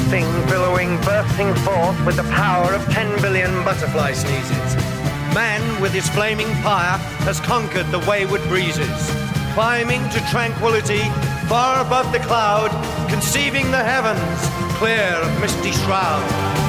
thing billowing, bursting forth with the power of 10 billion butterfly sneezes. Man, with his flaming pyre, has conquered the wayward breezes, climbing to tranquility far above the cloud, conceiving the heavens clear of misty shroud.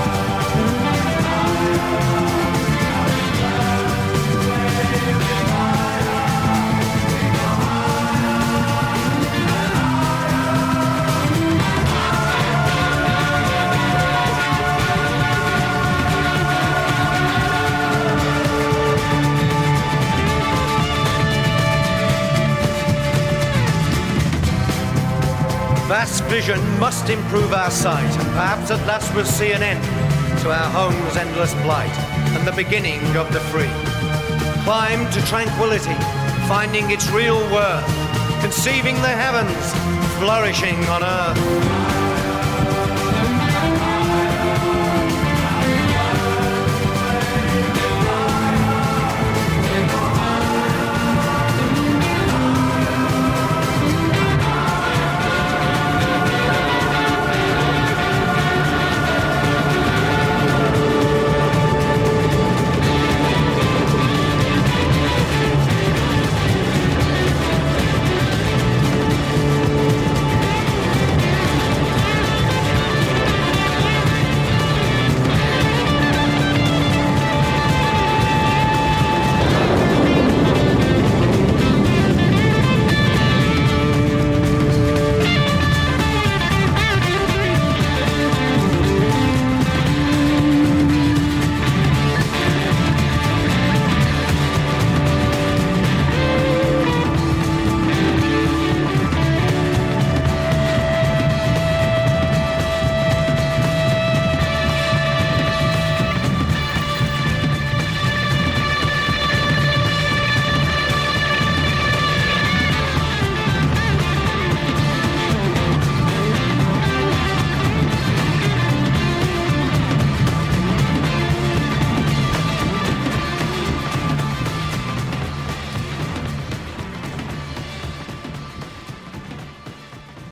Vast vision must improve our sight, and perhaps at last we'll see an end to our home's endless blight, and the beginning of the free. Climb to tranquility, finding its real worth, conceiving the heavens, flourishing on earth.